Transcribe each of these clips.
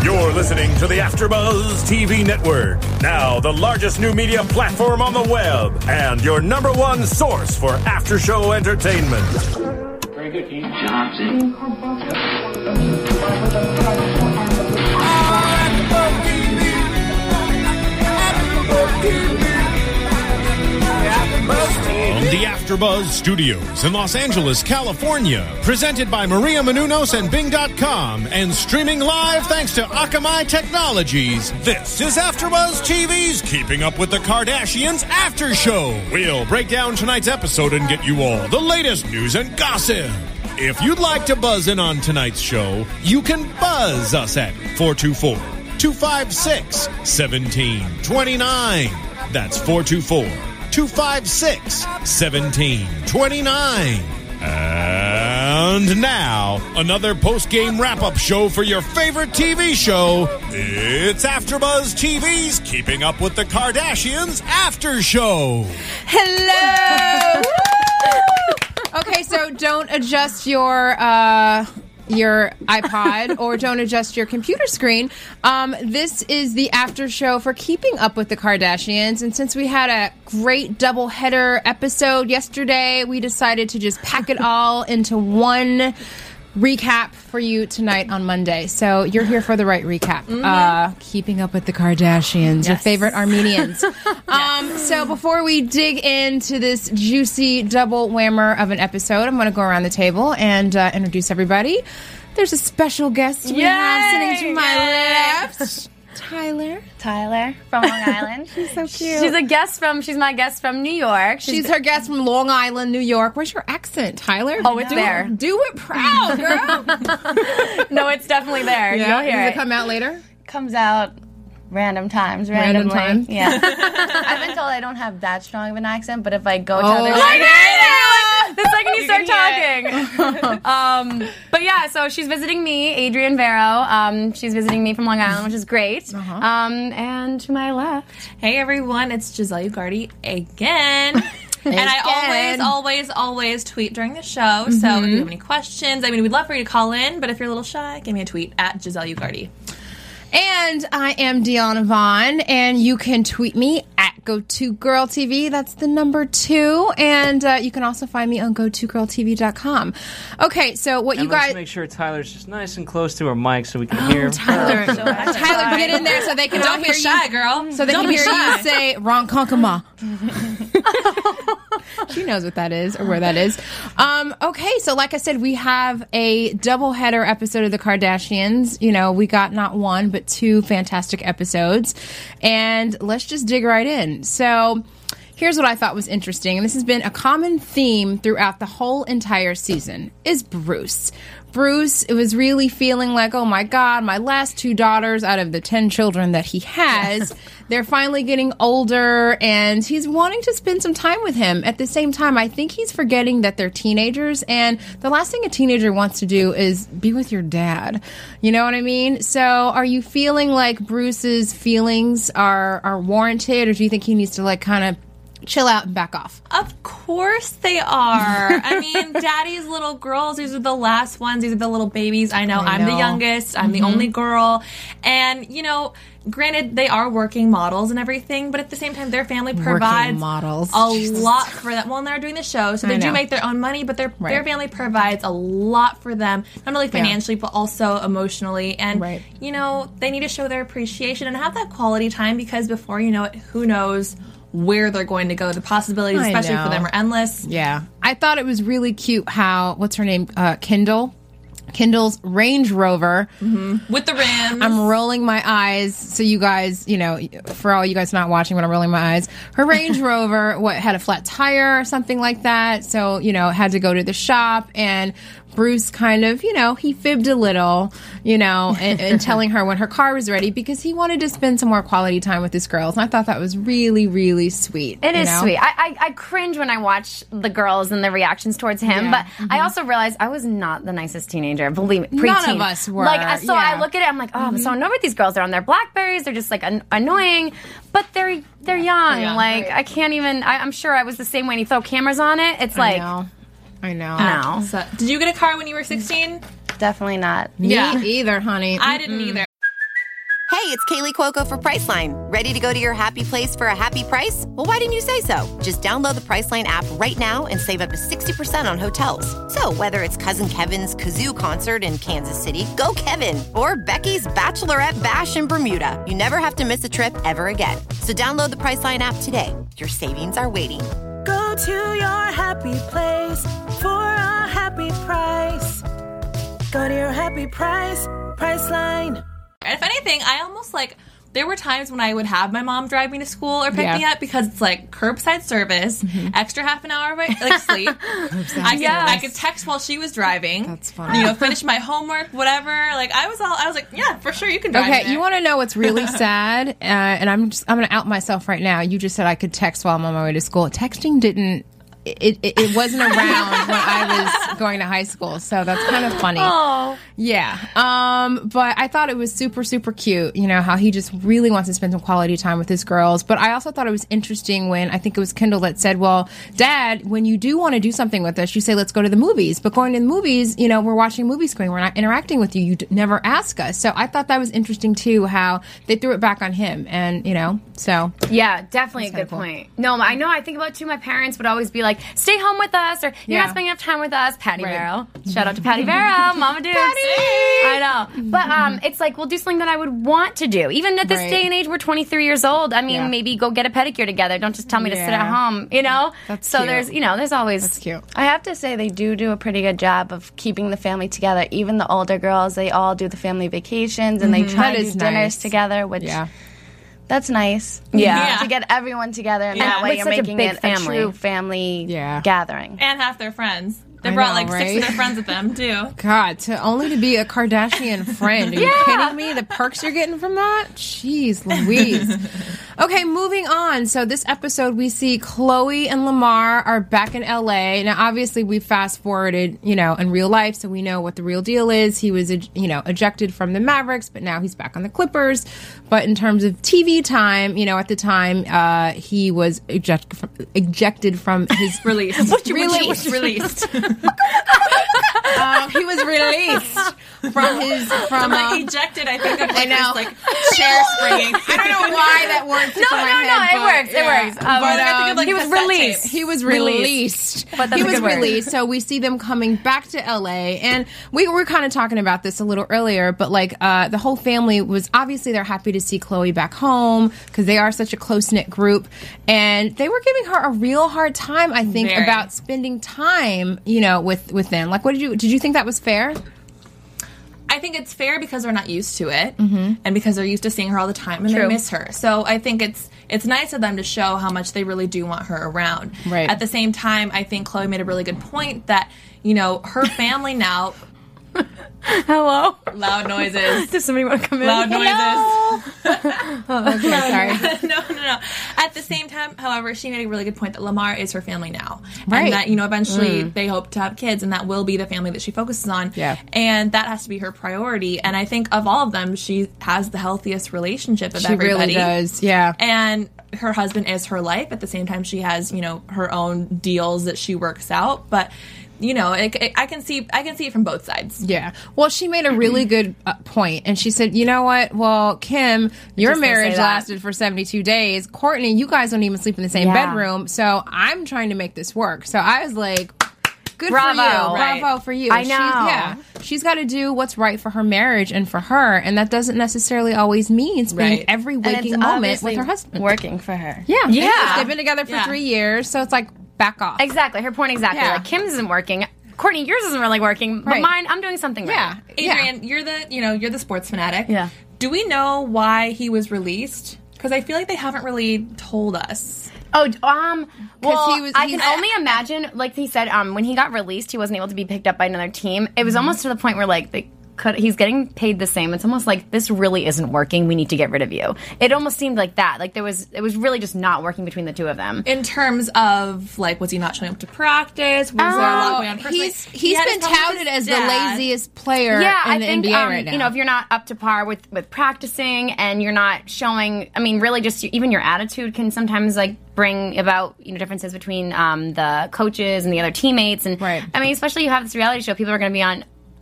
You're listening to the AfterBuzz TV Network, now the largest new media platform on the web, and your number one source for after-show entertainment. Very good, Keith Johnson. From the AfterBuzz Studios in Los Angeles, California, presented by Maria Menounos and Bing.com, and streaming live thanks to Akamai Technologies. This is AfterBuzz TV's Keeping Up with the Kardashians After Show. We'll break down tonight's episode and get you all the latest news and gossip. If you'd like to buzz in on tonight's show, you can buzz us at 424-256-1729. That's 424-256-1729. And now, another post-game wrap-up show for your favorite TV show. It's AfterBuzz TV's Keeping Up with the Kardashians After Show. Hello! Okay, so don't adjust your iPod or don't adjust your computer screen. This is the after show for Keeping Up with the Kardashians, and since we had a great double header episode yesterday, we decided to just pack it all into one recap for you tonight on Monday. So you're here for the right recap. Keeping Up with the Kardashians, your favorite Armenians. So before we dig into this juicy double whammer of an episode, I'm going to go around the table and introduce everybody. There's a special guest we have sitting to my left. Tyler from Long Island. She's so cute. She's my guest from New York. She's her guest from Long Island, New York. Where's your accent, Tyler? Oh, it's there. Do it proud, girl. No, it's definitely there. Yeah? You'll hear Does it come out later? Comes out random times. Random times? Yeah. I've been told I don't have that strong of an accent, but if I go to other the second you start talking. But yeah, so she's visiting me, Adrienne Vero. She's visiting me from Long Island, which is great. And to my left. Hey everyone, it's Giselle Ugardi again. And I always tweet during the show. So if you have any questions, we'd love for you to call in, but if you're a little shy, give me a tweet at Giselle Ugardi. And I am Deanna Vaughn, and you can tweet me at GoToGirlTV. That's the number 2. And you can also find me on GoToGirlTV.com. Okay, so what you guys... Let's make sure Tyler's just nice and close to her mic so we can hear Tyler. Tyler, get in there so they can all hear shy, you. Girl. So they can hear you say Ron Konkama. She knows what that is or where that is. Okay, so like I said, we have a doubleheader episode of The Kardashians. You know, we got not one, but 2 fantastic episodes. And let's just dig right in. So here's what I thought was interesting, and this has been a common theme throughout the whole entire season, is Bruce. Bruce was really feeling like, oh my God, my last 2 daughters out of the 10 children that he has, they're finally getting older, and he's wanting to spend some time with him. At the same time, I think he's forgetting that they're teenagers, and the last thing a teenager wants to do is be with your dad. You know what I mean? So are you feeling like Bruce's feelings are warranted, or do you think he needs to like kind of chill out and back off? Of course they are. I mean, daddy's little girls, these are the last ones. These are the little babies. I know. I'm the youngest. I'm the only girl. And, you know, granted, they are working models and everything, but at the same time, their family provides a lot for them. Well, and they're doing the show, so they do make their own money, but their family provides a lot for them, not only financially, but also emotionally. And, you know, they need to show their appreciation and have that quality time, because before you know it, who knows where they're going to go. The possibilities, especially for them, are endless. Yeah. I thought it was really cute how, what's her name? Kendall's Range Rover. With the rims. I'm rolling my eyes. So you guys, you know, for all you guys not watching when I'm rolling my eyes, her Range Rover, had a flat tire or something like that. So, you know, had to go to the shop, and Bruce kind of, you know, he fibbed a little, you know, and telling her when her car was ready, because he wanted to spend some more quality time with his girls. And I thought that was really, really sweet. It is sweet. I cringe when I watch the girls and the reactions towards him, but I also realized I was not the nicest teenager. Believe me, preteen. None of us were. Like, so I look at it, I'm like, oh, I'm so annoyed with these girls. They're on their Blackberries. They're just like annoying, but they're young. Like, I can't even. I'm sure I was the same way. And you throw cameras on it, it's like. I know. No. So, did you get a car when you were 16? Definitely not. Me either, honey. I didn't either. Hey, it's Kaylee Cuoco for Priceline. Ready to go to your happy place for a happy price? Well, why didn't you say so? Just download the Priceline app right now and save up to 60% on hotels. So whether it's Cousin Kevin's Kazoo Concert in Kansas City, go Kevin, or Becky's Bachelorette Bash in Bermuda, you never have to miss a trip ever again. So download the Priceline app today. Your savings are waiting. Go to your happy place for a happy price. Go to your happy price, Priceline. If anything, I almost there were times when I would have my mom drive me to school or pick me up because it's curbside service, extra half an hour of sleep. I could text while she was driving. That's funny. Finish my homework, whatever. I was like, yeah, for sure you can drive me Okay, there. you want to know what's really sad? And I'm going to out myself right now. You just said I could text while I'm on my way to school. Texting didn't. It wasn't around when I was going to high school, so that's kind of funny. Oh. Yeah. But I thought it was super, super cute, how he just really wants to spend some quality time with his girls. But I also thought it was interesting when I think it was Kendall that said, well, Dad, when you do want to do something with us, you say, let's go to the movies. But going to the movies, we're watching a movie screen. We're not interacting with you. You never ask us. So I thought that was interesting, too, how they threw it back on him. And, so. Yeah, definitely a good point. No, I know. I think about, too, my parents would always be like, stay home with us, or you're not spending enough time with us. Patty Barrow. Shout out to Patty Barrow, Mama Dukes. I know. But it's we'll do something that I would want to do. Even at this day and age, we're 23 years old. I mean, maybe go get a pedicure together. Don't just tell me to sit at home, That's so cute. there's always... That's cute. I have to say they do a pretty good job of keeping the family together. Even the older girls, they all do the family vacations, and they try to do dinners together, which... Yeah. That's nice. Yeah. To get everyone together, and that way you're making it a true family gathering. And half their friends. They brought 6 of their friends with them, too. God, only to be a Kardashian friend. Are you kidding me? The perks you're getting from that? Jeez Louise. Okay, moving on. So this episode, we see Khloe and Lamar are back in L.A. Now, obviously, we fast-forwarded, in real life, so we know what the real deal is. He was, ejected from the Mavericks, but now he's back on the Clippers. But in terms of TV time, at the time, he was ejected from his... Released. Released. He was released from ejected. I think of I know. chair springing. I don't know why that word sticks in my head. It works. But he was released. He was released. But that's he a was good word. released. So we see them coming back to LA, and we were kind of talking about this a little earlier. But the whole family was obviously they're happy to see Khloe back home because they are such a close knit group, and they were giving her a real hard time. I think about spending time, with them. What did you think that was fair? I think it's fair because they're not used to it, and because they're used to seeing her all the time, and they miss her. So I think it's nice of them to show how much they really do want her around. Right. At the same time, I think Khloe made a really good point that her family now. Hello. Loud noises. Does somebody want to come in? Loud noises. Okay, sorry. No. At the same time, however, she made a really good point that Lamar is her family now. Right. And that, eventually they hope to have kids, and that will be the family that she focuses on. Yeah. And that has to be her priority. And I think of all of them, she has the healthiest relationship of everybody. She really does, yeah. And her husband is her life. At the same time, she has, her own deals that she works out. But... I can see it from both sides. Yeah. Well, she made a really good point, and she said, you know what? Well, Kim, your marriage lasted for 72 days. Courtney, you guys don't even sleep in the same bedroom, so I'm trying to make this work. So I was like, good Bravo. for you. Right. Bravo for you. I know. She's got to do what's right for her marriage and for her, and that doesn't necessarily always mean spending every waking moment with her husband. Working for her. Yeah. They've been together for 3 years, so it's back off. Exactly. Her point exactly. Yeah. Kim's isn't working. Courtney, yours isn't really working, but mine, I'm doing something right. Adrian, you're the sports fanatic. Yeah. Do we know why he was released? Because I feel like they haven't really told us. Oh, well, I can only imagine, like he said, when he got released, he wasn't able to be picked up by another team. It was almost to the point where, he's getting paid the same. It's almost like, this really isn't working. We need to get rid of you. It almost seemed like that. It was really just not working between the two of them. In terms of, was he not showing up to practice? Was there a lot going on personally? He's been touted as the laziest player in the NBA right now. If you're not up to par with practicing and you're not showing, really just even your attitude can sometimes, bring about differences between the coaches and the other teammates. And especially you have this reality show, people are going to be on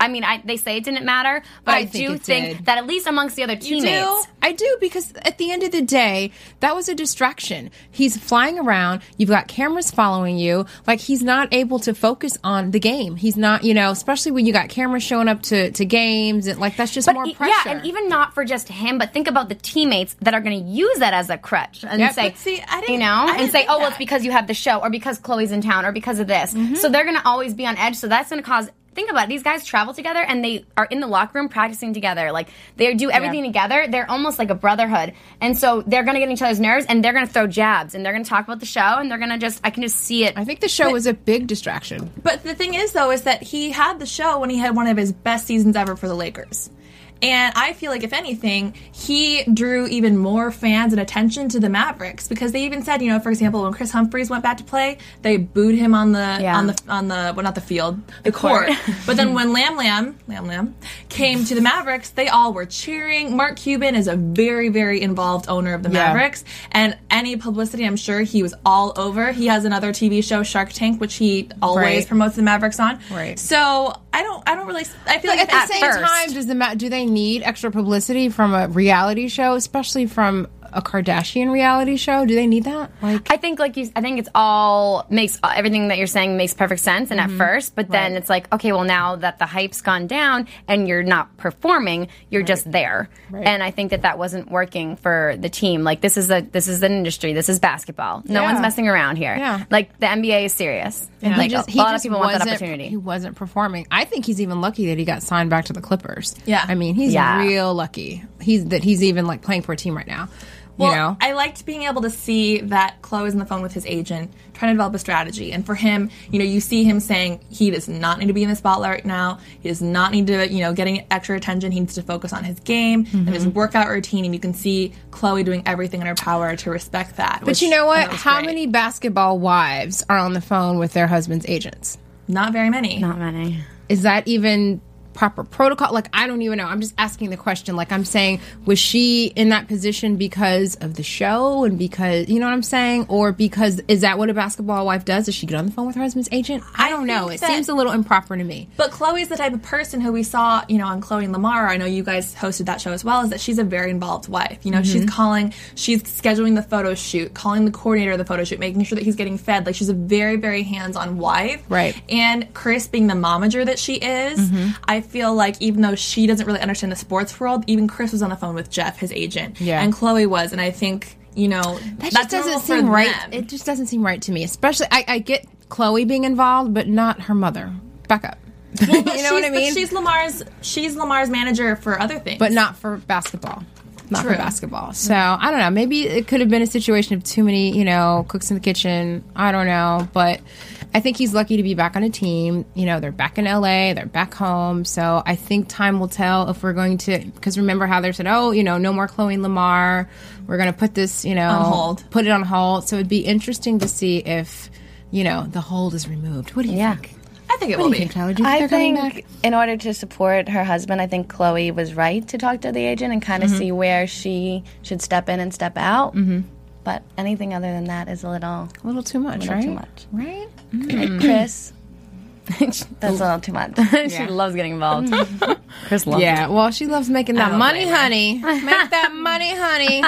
I mean, they say it didn't matter, but I do think that at least amongst the other teammates. I do, because at the end of the day, that was a distraction. He's flying around. You've got cameras following you. Like, he's not able to focus on the game. He's not, especially when you got cameras showing up to games. And, like, that's just more pressure. Yeah, and even not for just him, but think about the teammates that are going to use that as a crutch and say, well, it's because you have the show, or because Chloe's in town, or because of this. Mm-hmm. So they're going to always be on edge. So that's going to cause... Think about it. These guys travel together, and they are in the locker room practicing together. Like, they do everything together. They're almost like a brotherhood. And so they're going to get on each other's nerves, and they're going to throw jabs, and they're going to talk about the show, and they're going to I can just see it. I think the show was a big distraction. But the thing is, though, is that he had the show when he had one of his best seasons ever for the Lakers. And I feel like, if anything, he drew even more fans and attention to the Mavericks, because they even said, for example, when Chris Humphries went back to play, they booed him on the court. But then when Lam Lam came to the Mavericks, they all were cheering. Mark Cuban is a very, very involved owner of the Mavericks, and any publicity, I'm sure he was all over. He has another TV show, Shark Tank, which he always promotes the Mavericks on. Right. So I don't really. I feel like at the same time, do they need extra publicity from a reality show, especially from a Kardashian reality show? Do they need that? I think it's all makes everything that you're saying makes perfect sense. And at first, but then it's like, okay, well, now that the hype's gone down and you're not performing, you're just there. Right. And I think that wasn't working for the team. Like, this is an industry. This is basketball. No one's messing around here. Yeah. Like, the NBA is serious. Yeah. Like, a lot of people want that opportunity. He wasn't performing. I think he's even lucky that he got signed back to the Clippers. Yeah. I mean, he's real lucky. He's even like playing for a team right now. Well, I liked being able to see that Chloe's on the phone with his agent, trying to develop a strategy. And for him, you see him saying he does not need to be in the spotlight right now. He does not need to, getting extra attention. He needs to focus on his game and his workout routine. And you can see Chloe doing everything in her power to respect that. But you know what? How many basketball wives are on the phone with their husband's agents? Not very many. Not many. Is that even proper protocol? Like, I don't even know. I'm just asking the question. Like, I'm saying, was she in that position because of the show and because, you know what I'm saying? Or because, is that what a basketball wife does? Does she get on the phone with her husband's agent? I don't know. It seems a little improper to me. But Chloe's the type of person who we saw, on Chloe and Lamar. I know you guys hosted that show as well, is that she's a very involved wife. She's scheduling the photo shoot, calling the coordinator of the photo shoot, making sure that he's getting fed. Like, she's a very, very hands-on wife. Right. And Chris, being the momager that she is, I feel like even though she doesn't really understand the sports world, even Chris was on the phone with Jeff, his agent, and Chloe was, and I think that just doesn't seem right. It just doesn't seem right to me. Especially, I get Chloe being involved, but not her mother. Back up. Well, you know what I mean? She's Lamar's manager for other things, but not for basketball. Not for basketball. So, I don't know. Maybe it could have been a situation of too many, cooks in the kitchen. I don't know. But I think he's lucky to be back on a team. They're back in LA. They're back home. So I think time will tell if we're going to, because remember how they said, no more Chloe and Lamar. We're going to put this, on hold. Put it on hold. So it'd be interesting to see if, the hold is removed. What do you think? I think it will be. I think in order to support her husband, I think Chloe was right to talk to the agent and kind of see where she should step in and step out. Mm-hmm. But anything other than that is a little too much, right? Too much. Right? Like Chris, that's a little too much. She loves getting involved. Chris loves it. Well, she loves making that money, honey. Make that money, honey.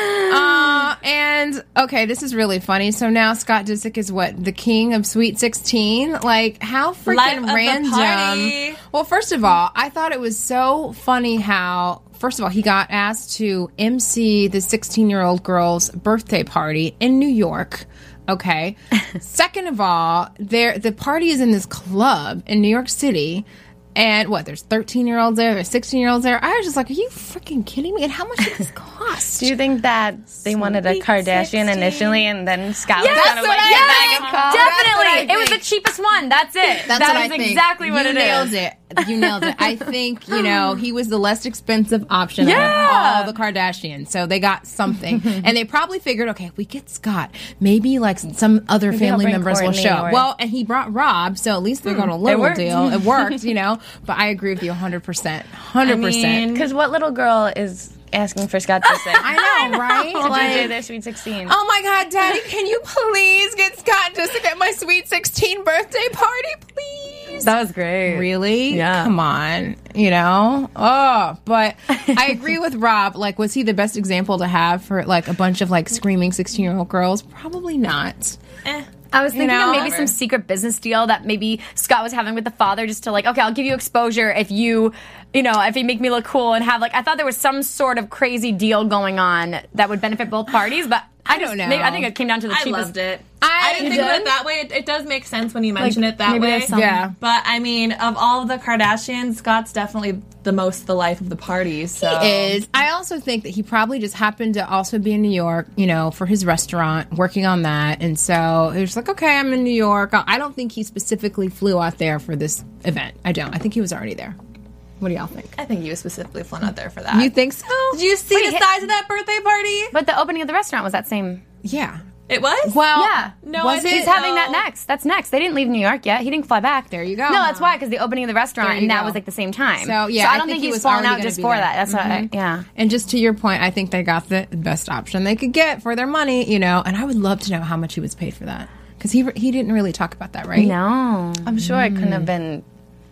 And, okay, this is really funny. So now Scott Disick is the king of Sweet 16? Like, how freaking random. Well, first of all, I thought it was so funny how, first of all, he got asked to MC the 16-year-old girl's birthday party in New York. Okay. Second of all, the party is in this club in New York City. And there's 13-year-olds there, there's 16-year-olds there. I was just like, are you freaking kidding me? And how much did this cost? Do you think that they wanted a Kardashian 16? Initially, and then Scott was kind of like, definitely. It was the cheapest one. That's it. That was exactly what it is. You nailed it. I think, he was the less expensive option out of all the Kardashians. So they got something. And they probably figured, okay, if we get Scott, maybe like some other family members will show. Well, and he brought Rob, so at least they're going a little deal. It worked, But I agree with you 100%. 100%. Because what little girl is asking for Scott Disick? I know, right? Like, their Sweet 16. Oh my God, Daddy, can you please get Scott Disick at my Sweet 16 birthday party, please? times? That was great. Really? Yeah. Come on. You know? Oh, but I agree with Rob. Like, was he the best example to have for, like, a bunch of, like, screaming 16-year-old girls? Probably not. I was thinking of maybe Whatever. some secret business deal that maybe Scott was having with the father just to like, okay, I'll give you exposure if you know, if you make me look cool and have like, I thought there was some sort of crazy deal going on that would benefit both parties, but I don't know. I think it came down to the I cheapest. loved it. I didn't think of it that way. It does make sense when you mention it that maybe way. there's some- Yeah. But I mean, of all of the Kardashians, Scott's definitely the most the life of the party. So Is. I also think that he probably just happened to also be in New York, you know, for his restaurant, working on that. And so he was like, okay, I'm in New York. I don't think he specifically flew out there for this event. I don't. I think he was already there. What do y'all think? I think you was specifically flown out there for that. You think so? Did you see the size of that birthday party? But the opening of the restaurant was that same. Yeah. It was? Well, Yeah. No, was I it? He's having that next. That's next. They didn't leave New York yet. He didn't fly back. There you go. No, that's why, because the opening of the restaurant There you and that go. was like the same time. So, yeah, I I don't think think he he was was falling already out gonna just be for there. that. That's what yeah. And just to your point, I think they got the best option they could get for their money, you know, and I would love to know how much he was paid for that. Because he didn't really talk about that, right? No. I'm sure it couldn't have been.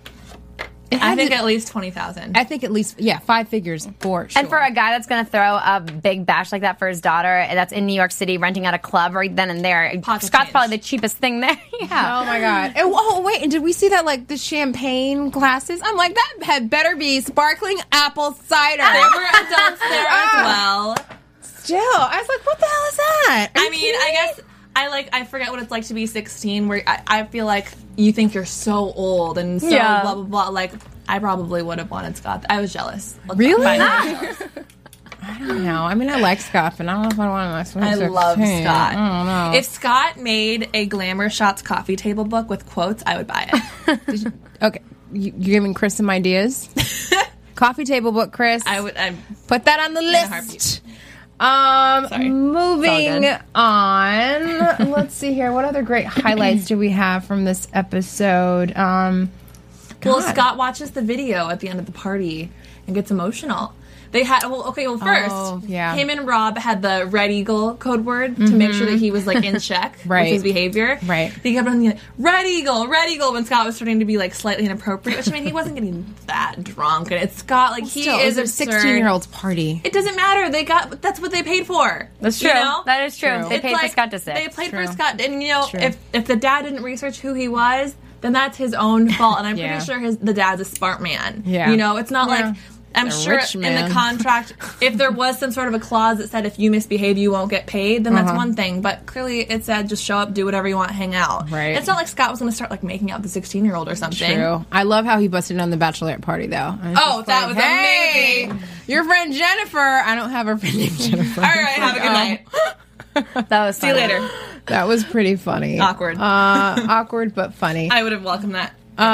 It I had think to- at least 20,000. I think at least, 5 figures for sure. And for a guy that's going to throw a big bash like that for his daughter, that's in New York City, renting out a club right then and there, Pocket Scott's change. probably the cheapest thing there. Yeah. Oh my God. And, oh, wait. And did we see that, like, the champagne glasses? I'm like, that had better be sparkling apple cider. There were adults there as well. Still. I was like, what the hell is that? Are I you mean, kidding I me? guess I forget what it's like to be 16, where I feel like you think you're so old and so Yeah. blah, blah, blah. Like, I probably would have wanted Scott. I was jealous. Really? I I don't know. I mean, I like Scott, but I don't know if I want to. love Scott. I don't know. If Scott made a Glamour Shots coffee table book with quotes, I would buy it. Okay. You're giving Chris some ideas? Coffee table book, Chris. I would. Put that on the a list. Sorry. Moving It's on. Let's see here. What other great highlights do we have from this episode? Well, God. Scott watches the video at the end of the party and gets emotional. They had first, yeah. him and Rob had the Red Eagle code word to make sure that he was like in check Right. with his behavior. Right. They kept on the Red Eagle, when Scott was starting to be like slightly inappropriate. Which I mean, he wasn't getting that drunk, and it's Scott. Like he Still, is it a was a 16-year-old's party. It doesn't matter. That's what they paid for. That's true. You know? That is true. True. They It's paid for like, Scott to sit. They paid True. for Scott, and you know, True. if the dad didn't research who he was, then that's his own fault. And I'm Yeah. pretty sure the dad's a smart man. Yeah. You know, it's not Yeah. like I'm A sure rich in man. the contract, if there was some sort of a clause that said if you misbehave, you won't get paid, then that's one thing. But clearly, it said just show up, do whatever you want, hang out. Right. It's not like Scott was going to start like making out the 16-year-old or something. True. I love how he busted on the bachelorette party, though. Oh, that was hey, amazing. your friend Jennifer. I don't have a friend named Jennifer. All right, have a good night. That was See you funny. later. That was pretty funny. Awkward. Awkward, but funny. I would have welcomed that.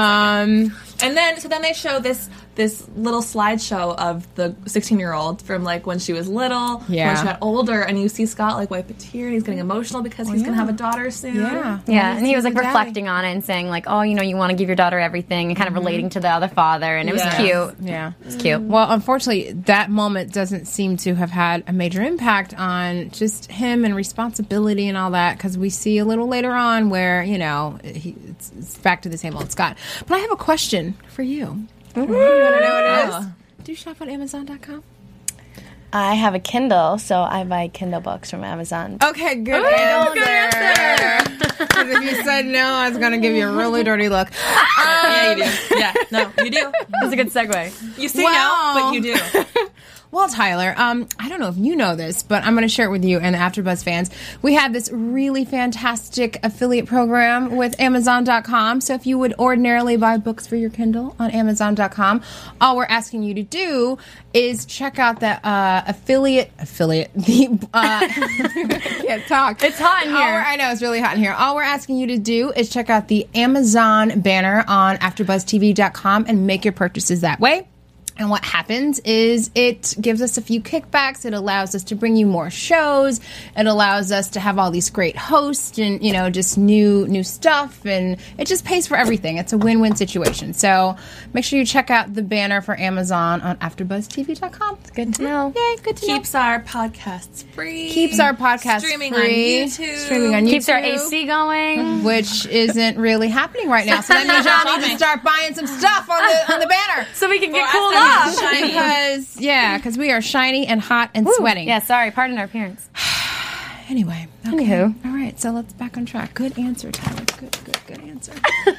And then they show this little slideshow of the 16-year-old from like when she was little, Yeah. when she got older, and you see Scott like wipe a tear and he's getting emotional because he's gonna have a daughter soon. Yeah. Yeah, and he was like Daddy. reflecting on it and saying like, oh, you know, you want to give your daughter everything and kind of relating to the other father, and it was Yeah. cute. Yeah. It's cute. Well, unfortunately, that moment doesn't seem to have had a major impact on just him and responsibility and all that, because we see a little later on where, you know, it's back to the same old Scott. But I have a question for you. You want to know what it is? Do you shop on Amazon.com? I have a Kindle, so I buy Kindle books from Amazon. Okay, good answer. 'Cause if you said no, I was going to give you a really dirty look. Yeah, you do. Yeah, no, you do. That's a good segue. You say Well- no, but you do. Well, Tyler, I don't know if you know this, but I'm going to share it with you and the AfterBuzz fans. We have this really fantastic affiliate program with Amazon.com. So if you would ordinarily buy books for your Kindle on Amazon.com, all we're asking you to do is check out the affiliate. The I can't talk. It's hot in here. I know, it's really hot in here. All we're asking you to do is check out the Amazon banner on AfterBuzzTV.com and make your purchases that way. And what happens is it gives us a few kickbacks. It allows us to bring you more shows. It allows us to have all these great hosts and, just new stuff. And it just pays for everything. It's a win-win situation. So make sure you check out the banner for Amazon on AfterBuzzTV.com. It's good to know. Yay, good to know. Keeps our podcasts free. Keeps our podcast Streaming free. on YouTube. Streaming on YouTube. Keeps our AC going. Which isn't really happening right now. So that means y'all need to start buying some stuff on the banner. So we can get For cooled us, off. Because we are shiny and hot and sweating. Yeah, sorry. Pardon our appearance. Anyway. Okay. Anywho. All right, so let's back on track. Good answer, Tyler. Good answer.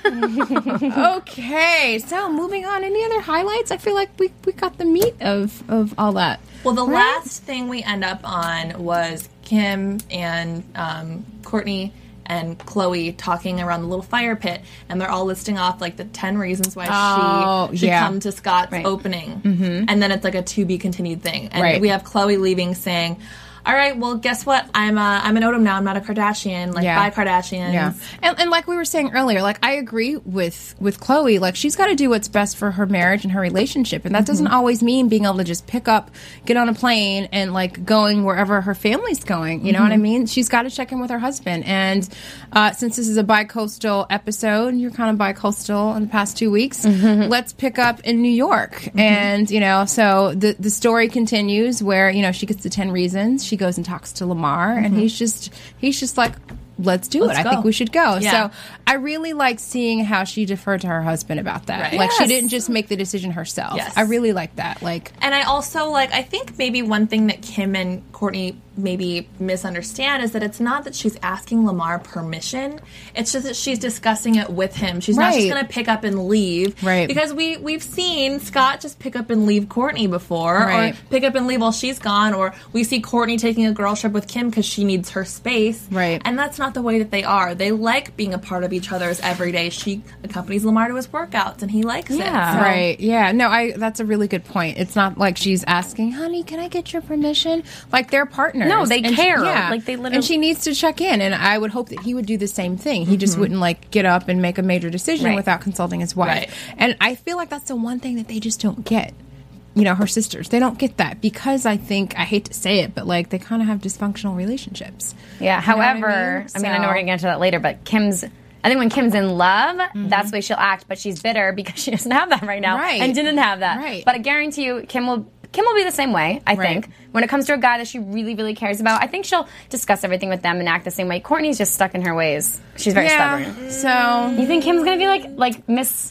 Okay, so moving on. Any other highlights? I feel like we got the meat of all that. Well, the last thing we end up on was Kim and Courtney and Chloe talking around the little fire pit, and they're all listing off like the 10 reasons why she should come to Scott's opening. Mm-hmm. And then it's like a to be continued thing. And we have Chloe leaving saying, all right, well, guess what? I'm an Odom now. I'm not a Kardashian. Bye, Kardashians. Yeah. And like we were saying earlier, like, I agree with Chloe. Like, she's got to do what's best for her marriage and her relationship. And that doesn't always mean being able to just pick up, get on a plane, and, like, going wherever her family's going. You know what I mean? She's got to check in with her husband. And since this is a bi-coastal episode, you're kind of bi-coastal in the past 2 weeks, let's pick up in New York. And, so the story continues where, she gets the 10 reasons. She goes and talks to Lamar, and he's just like, let's do it. I think we should go. Yeah. So I really like seeing how she deferred to her husband about that. Right. Like, she didn't just make the decision herself. Yes. I really like that. Like, and I also I think maybe one thing that Kim and Courtney maybe misunderstand is that it's not that she's asking Lamar permission. It's just that she's discussing it with him. She's not just going to pick up and leave. Right. Because we've seen Scott just pick up and leave Courtney before, or pick up and leave while she's gone, or we see Courtney taking a girl trip with Kim because she needs her space. Right. And that's not the way that they are. They like being a part of each other's every day. She accompanies Lamar to his workouts, and he likes it. So. Right. Yeah. No, that's a really good point. It's not like she's asking, honey, can I get your permission? Like, they're partners. No, they care. Yeah. Like, they literally. And she needs to check in, and I would hope that he would do the same thing. He just wouldn't, like, get up and make a major decision without consulting his wife. Right. And I feel like that's the one thing that they just don't get. Her sisters, they don't get that because I hate to say it, but, like, they kind of have dysfunctional relationships. Yeah. However, I know we're going to get into that later, but I think when Kim's in love, that's the way she'll act, but she's bitter because she doesn't have that right now. Right. And didn't have that. Right. But I guarantee you, Kim will be the same way, I think. When it comes to a guy that she really, really cares about, I think she'll discuss everything with them and act the same way. Courtney's just stuck in her ways. She's very stubborn. So you think Kim's going to be like Miss...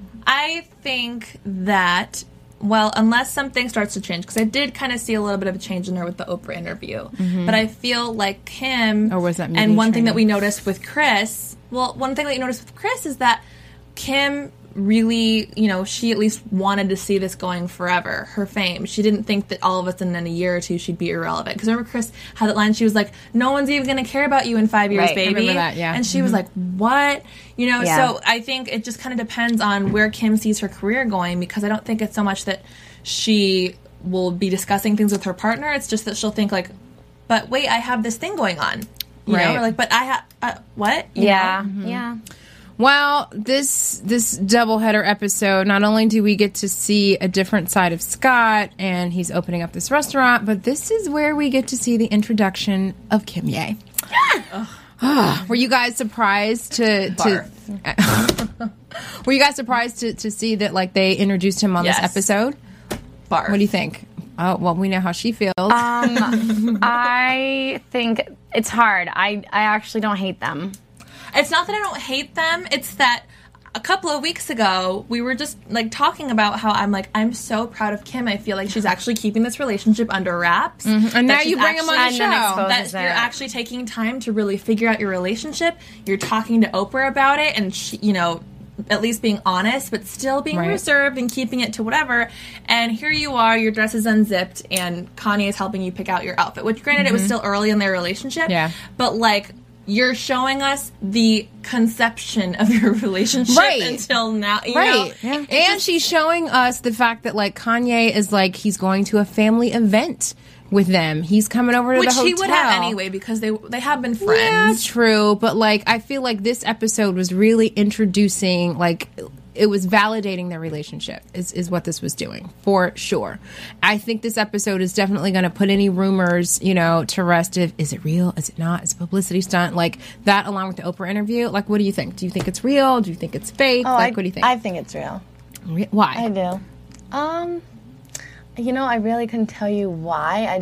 I think that, well, unless something starts to change, because I did kind of see a little bit of a change in her with the Oprah interview. But I feel like Kim... Or was that and one thing that we noticed with Chris... Well, one thing that you noticed with Chris is that Kim really, she at least wanted to see this going forever, her fame. She didn't think that all of a sudden in a year or two she'd be irrelevant. Because remember Chris had that line, she was like, no one's even going to care about you in 5 years, baby. I remember that, yeah. And she was like, what? So I think it just kind of depends on where Kim sees her career going, because I don't think it's so much that she will be discussing things with her partner. It's just that she'll think like, but wait, I have this thing going on. You know? Or like, but I have, what? You know? Yeah. Well, this doubleheader episode, not only do we get to see a different side of Scott, and he's opening up this restaurant, but this is where we get to see the introduction of Kim Ye. Were you guys surprised to Were you guys surprised to see that, like, they introduced him on this episode? Barf. What do you think? Oh, well, we know how she feels. I think it's hard. I actually don't hate them. It's not that I don't hate them. It's that a couple of weeks ago, we were just like talking about how I'm so proud of Kim. I feel like she's actually keeping this relationship under wraps. And now you bring him on the show. That you're actually taking time to really figure out your relationship. You're talking to Oprah about it, and she, at least being honest, but still being reserved and keeping it to whatever. And here you are, your dress is unzipped, and Kanye is helping you pick out your outfit. Which, granted, it was still early in their relationship. Yeah. But like, you're showing us the conception of your relationship until now. You know? Yeah. And she's showing us the fact that, like, Kanye is like, he's going to a family event with them. He's coming over to the hotel. Which he would have anyway, because they have been friends. Yeah, true. But, like, I feel like this episode was really introducing, like, it was validating their relationship is what this was doing, for sure. I think this episode is definitely going to put any rumors, to rest. Is it real? Is it not? Is it a publicity stunt? Like that, along with the Oprah interview. Like, what do you think? Do you think it's real? Do you think it's fake? What do you think? I think it's real. Why? I do. I really couldn't tell you why.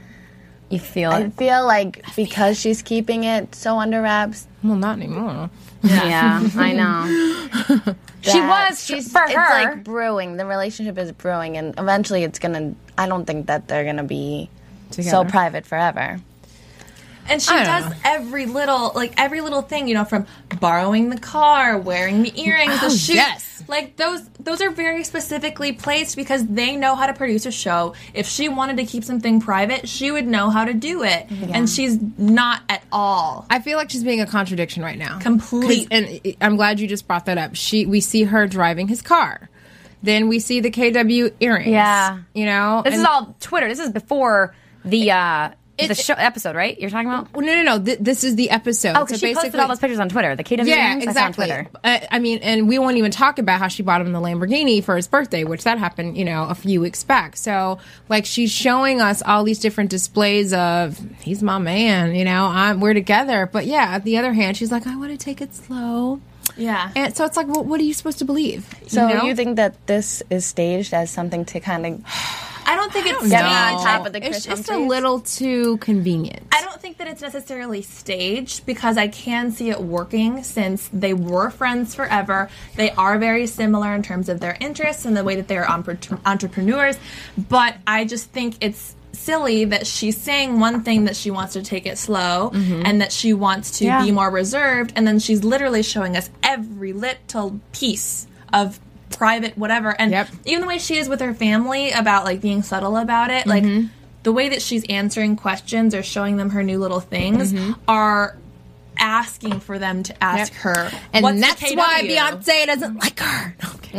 You feel I it? feel like because she's keeping it so under wraps. Well, not anymore. Yeah, I know. It's for her. like brewing. The relationship is brewing, and eventually I don't think that they're gonna be so private forever. And she does every little thing, from borrowing the car, wearing the earrings, the shoes. Yes. Like those are very specifically placed because they know how to produce a show. If she wanted to keep something private, she would know how to do it. Yeah. And she's not at all. I feel like she's being a contradiction right now. Complete. And I'm glad you just brought that up. We see her driving his car. Then we see the KW earrings. Yeah. This is all Twitter. This is before the show episode, right? You're talking about? No. This is the episode. Oh, because she posted all those pictures on Twitter. The KW earrings, exactly. I saw on Twitter. And we won't even talk about how she bought him the Lamborghini for his birthday, which that happened, a few weeks back. So, like, she's showing us all these different displays of, he's my man, we're together. But yeah, on the other hand, she's like, I want to take it slow. Yeah. And so it's like, well, what are you supposed to believe? So you think that this is staged as something to kind of... I don't think it's get on top of the It's just a little too convenient. I don't think that it's necessarily staged because I can see it working since they were friends forever. They are very similar in terms of their interests and the way that they are entrepreneurs. But I just think it's silly that she's saying one thing that she wants to take it slow and that she wants to be more reserved. And then she's literally showing us every little piece of private whatever, and even the way she is with her family about like being subtle about it, like the way that she's answering questions or showing them her new little things are asking for them to ask her, and what's that's the KW? why Beyonce doesn't like her.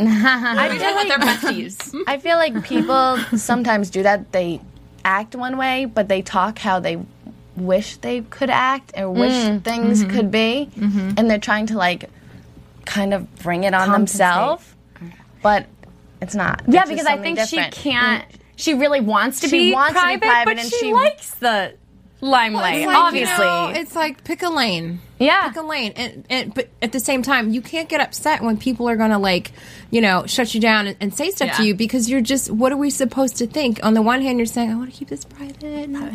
I feel like they're besties. I feel like people sometimes do that. They act one way, but they talk how they wish they could act or wish things could be, and they're trying to like kind of bring it on themselves. But it's not. Yeah, it's because I think different. she can't. She really wants to be private, but and she likes the limelight. Like, obviously, it's like pick a lane. Yeah, pick a lane, and but at the same time, you can't get upset when people are gonna shut you down and say stuff to you because you're just. What are we supposed to think? On the one hand, you're saying I want to keep this private, and then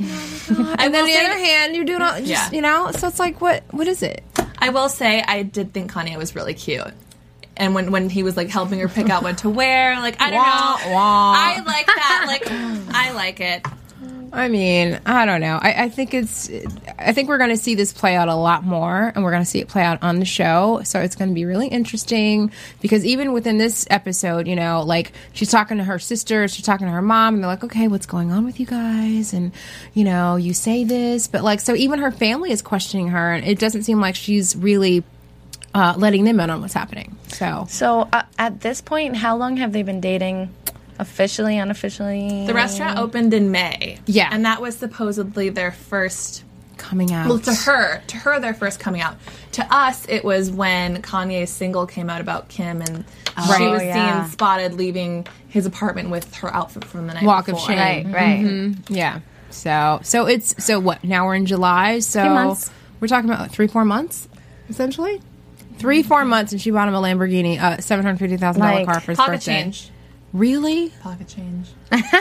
on the other hand, you're doing all just So it's like, what is it? I will say, I did think Kanye was really cute. And when he was like helping her pick out what to wear, like I don't know, I like that. Like I like it. I mean, I don't know. I think we're going to see this play out a lot more, and we're going to see it play out on the show. So it's going to be really interesting because even within this episode, like she's talking to her sister, she's talking to her mom, and they're like, "Okay, what's going on with you guys?" And you say this, but like, so even her family is questioning her, and it doesn't seem like she's really letting them in on what's happening. So at this point, how long have they been dating? Officially, unofficially? The restaurant opened in May. Yeah. And that was supposedly their first coming out. Well, to her, their first coming out. To us, it was when Kanye's single came out about Kim, and she was seen spotted leaving his apartment with her outfit from the night Walk before. of shame. Right. Mm-hmm. Yeah. So what? Now we're in July. So 3 months. We're talking about 3-4 months, essentially. 3-4 months, and she bought him a Lamborghini, $750,000 car for his pocket birthday. Change. Really? Pocket change.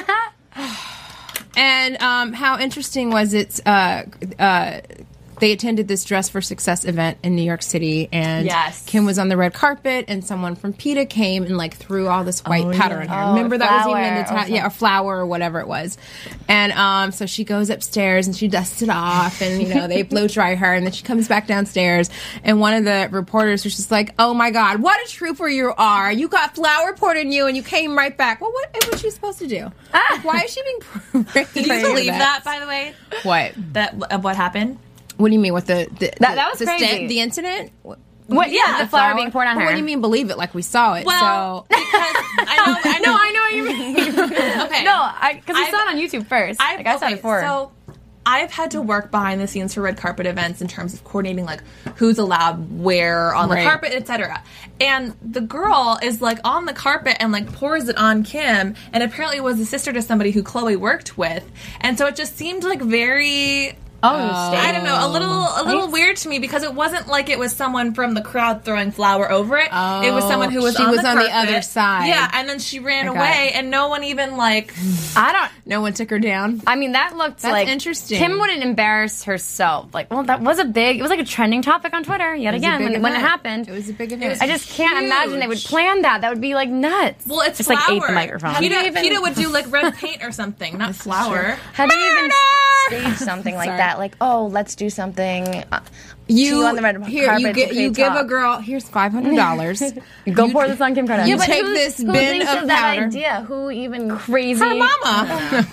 And how interesting was it? They attended this Dress for Success event in New York City, and Kim was on the red carpet, and someone from PETA came and like threw all this white powder in her. Remember that was even in the a flower or whatever it was. And so she goes upstairs and she dusts it off, and they blow dry her, and then she comes back downstairs, and one of the reporters was just like, "Oh my God, what a trooper you are! You got flour poured in you, and you came right back." Well, what was she supposed to do? Like, why is she being? Did you believe that? By the way, what what happened? What do you mean with that was crazy. The incident? What? Yeah, the flour being poured on her. What do you mean believe it? Like we saw it. Well, because I know what you mean. Okay. No, because we saw it on YouTube first. I saw it before. So I've had to work behind the scenes for red carpet events in terms of coordinating, like, who's allowed where on the carpet, etc. And the girl is, like, on the carpet and, like, pours it on Kim, and apparently was the sister to somebody who Chloe worked with. And so it just seemed, like, very... I don't know, a little weird to me because it wasn't like it was someone from the crowd throwing flour over it. It was someone who was she on was the on carpet. the other side. Yeah, and then she ran away, and no one even like. No one took her down. I mean, that looked That's like interesting. Kim wouldn't embarrass herself. Like, well, that was it was like a trending topic on Twitter yet again when it happened. It was a big event. I just can't imagine they would plan that. That would be like nuts. Well, it's just flour. like ate the microphone. PETA would do like red paint or something, not flour. Have you even staged something like that? Like, oh, let's do something. You on the red carpet. You give a girl, here's $500. Go pour this on Kim Kardashian. You take this who bin thinks of that powder. idea? Who even crazy? Her mama.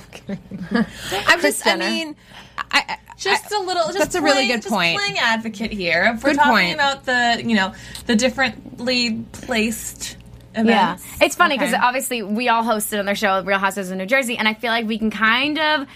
I'm just. I mean, Just a little. Just that's a really good just point. Playing advocate here. If we're Good talking point. about the differently placed events. Yeah, it's funny because Okay. obviously we all hosted on their show, Real Housewives of New Jersey, and I feel like we can kind of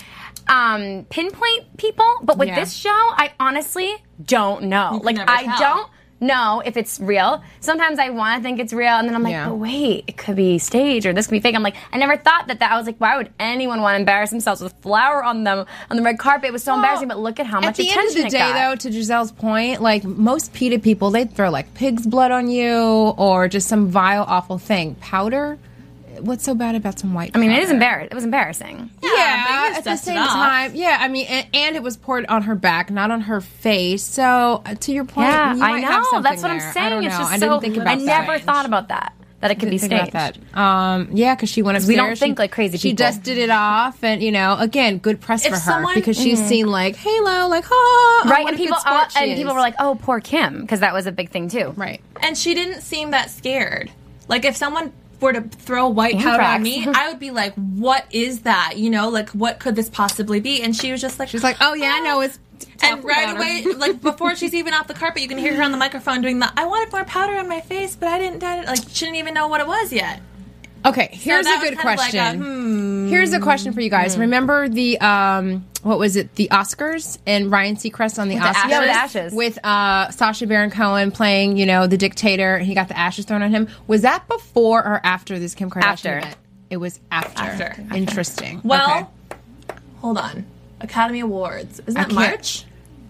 pinpoint people. But with this show, I honestly don't know. You can Like, never I tell. don't know if it's real. Sometimes I want to think it's real, and then I'm like, but wait, it could be staged or this could be fake. I'm like, I never thought that. I was like, why would anyone want to embarrass themselves with flour on them on the red carpet? It was so embarrassing. But look at how much At the end of attention the it day, got. though, to Giselle's point, like most PETA people, they'd throw like pig's blood on you or just some vile, awful thing. Powder? What's so bad about some white? I mean, powder? it was embarrassing. Yeah, but at the same time, I mean, and it was poured on her back, not on her face. So, to your point, Yeah, you I might know. have something That's what there. I'm I saying. don't It's know. just I so. didn't think about I never that. thought about that. That it could be Didn't think staged. about that. Yeah, because she went upstairs. We don't think like crazy She people. dusted it off, and again, good press If for her someone- because she's Mm-hmm. seen like Halo, like oh, Right, what and a good people sport she people is. were like, "Oh, poor Kim," because that was a big thing too. Right. And she didn't seem that scared. Like if someone were to throw white powder Anthrax. on me, I would be like, "What is that? Like what could this possibly be?" And she was just like, She's like, oh yeah, I know it's. and right powder. away, like before she's even off the carpet, you can hear her on the microphone doing the, "I wanted more powder on my face, but I didn't." Like she didn't even know what it was yet. Okay, here's that a good was kind of like question. Here's a question for you guys. Remember the what was it? The Oscars and Ryan Seacrest on the Oscars. Yeah, with the ashes. With Sacha Baron Cohen playing, the dictator, and he got the ashes thrown on him. Was that before or after this Kim Kardashian After. event? It was after. After. Interesting. Well, Okay. hold on. Academy Awards. Is that can't- March?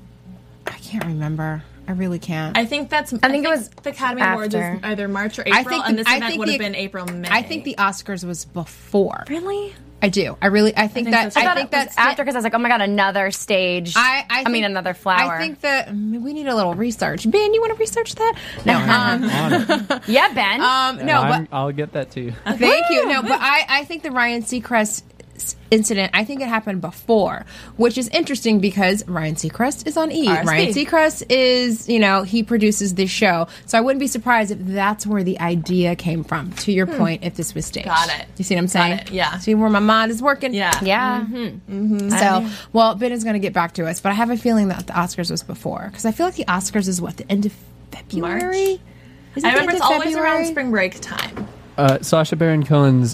I can't remember. I really can't. I think it was the Academy Awards after. was either March or April, and this event would have been April, May. I think the Oscars was before. Really? I do. I think that. so, too. I thought it was that's after because I was like, "Oh my god, another stage." I mean, think- another flower. I think that we need a little research. Ben, you want to research that? No. yeah, Ben. No, but I'll get that to you. thank you. No, but I think the Ryan Seacrest incident, I think it happened before, which is interesting because Ryan Seacrest is on E! RSP. Ryan Seacrest is, he produces this show. So I wouldn't be surprised if that's where the idea came from, to your point, if this was staged. Got it. You see what I'm saying? it, yeah. See where my mind is working? Yeah. yeah. So, well, Ben is going to get back to us, but I have a feeling that the Oscars was before. Because I feel like the Oscars is what, the end of February? Is it I the remember end it's of always February? around spring break time. Sacha Baron Cohen's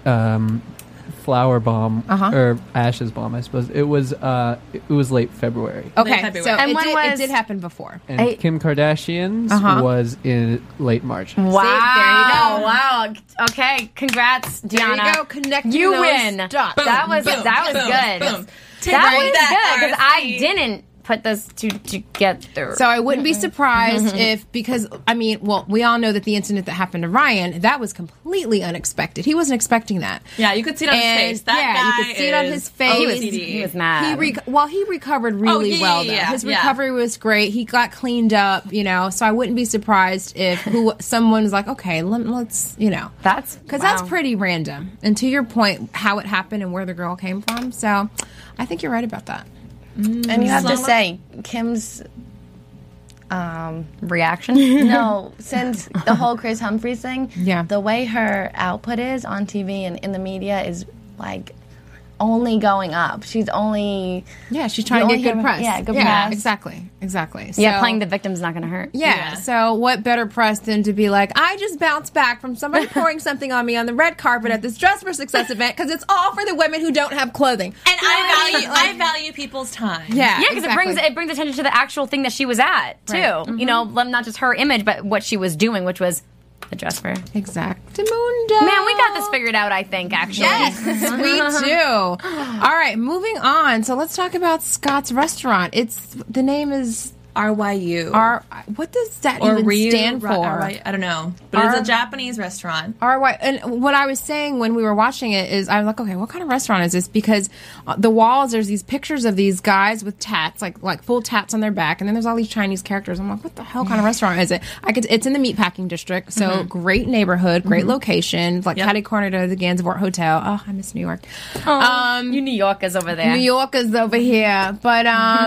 flower bomb or ashes bomb, I suppose. It was late February. Okay, February. so And it when did, was- it did happen before. And Kim Kardashian's was in late March. Wow. there you go. Wow. Okay. Congrats, There Deanna. you go, connecting You those win. dots. That was boom, good. boom, boom. That was that good because I RSP. didn't put those two together. So I wouldn't be surprised because we all know that the incident that happened to Ryan, that was completely unexpected. He wasn't expecting that. Yeah, you could see it on his face. That you guy could see it on is his face. OCD. he was mad. He recovered really yeah, well, though. yeah, His yeah. recovery was great. He got cleaned up, so I wouldn't be surprised if someone was like, okay, let's, That's because wow. that's pretty random. And to your point, how it happened and where the girl came from. So I think you're right about that. And you have to say, Kim's reaction. no, since the whole Chris Humphries thing, Yeah. the way her output is on TV and in the media is like only going up. She's only she's trying to get good press. Yeah, good press. Exactly. So, playing the victim's not going to hurt. Yeah. So what better press than to be like, I just bounced back from somebody pouring something on me on the red carpet at this Dress for Success event because it's all for the women who don't have clothing. And I value people's time. Yeah, because it brings attention to the actual thing that she was at too. Right. You know, not just her image, but what she was doing, which was the dress fair. Exactamundo. Man, we got this figured out, I think, actually. Yes, we do. All right, moving on. So let's talk about Scott's restaurant. The name is RYU. What does that or even Ryu, stand for? I don't know. But it's a Japanese restaurant. RY. And what I was saying when we were watching it is I was like, okay, what kind of restaurant is this? Because the walls, there's these pictures of these guys with tats, like full tats on their back, and then there's all these Chinese characters. I'm like, what the hell kind of restaurant is it? It's in the meatpacking district, so great neighborhood, great location, like catty corner to the Gansevoort Hotel. Oh, I miss New York. You New Yorkers over there. New Yorkers over here. But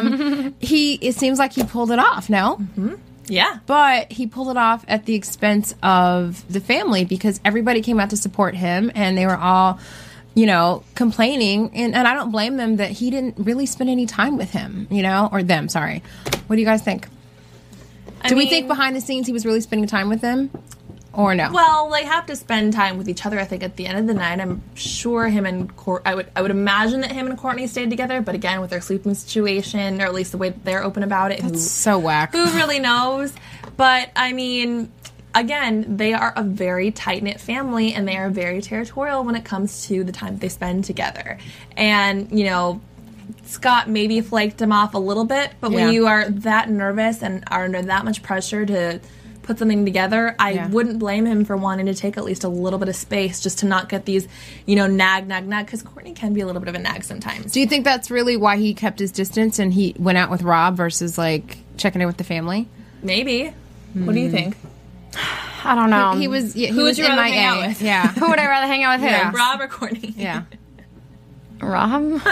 it seems like he pulled it off, no? Mm-hmm. Yeah. But he pulled it off at the expense of the family because everybody came out to support him and they were all, complaining. And I don't blame them that he didn't really spend any time with him, or them, sorry. What do you guys think? Do we think behind the scenes he was really spending time with them? Or no? Well, they have to spend time with each other. I think at the end of the night, I'm sure him and I would imagine that him and Courtney stayed together. But again, with their sleeping situation, or at least the way that they're open about it, that's so whack. Who really knows? But I mean, again, they are a very tight knit family, and they are very territorial when it comes to the time they spend together. And Scott maybe flaked him off a little bit, but when you are that nervous and are under that much pressure to put something together, I wouldn't blame him for wanting to take at least a little bit of space just to not get these, nag, because Courtney can be a little bit of a nag sometimes. Do you think that's really why he kept his distance and he went out with Rob versus, checking in with the family? Maybe. What do you think? I don't know. He was Who would you rather hang out with? Yeah. Who would I rather hang out with? Yeah. Him? Rob or Courtney? Yeah. Rob? I don't know.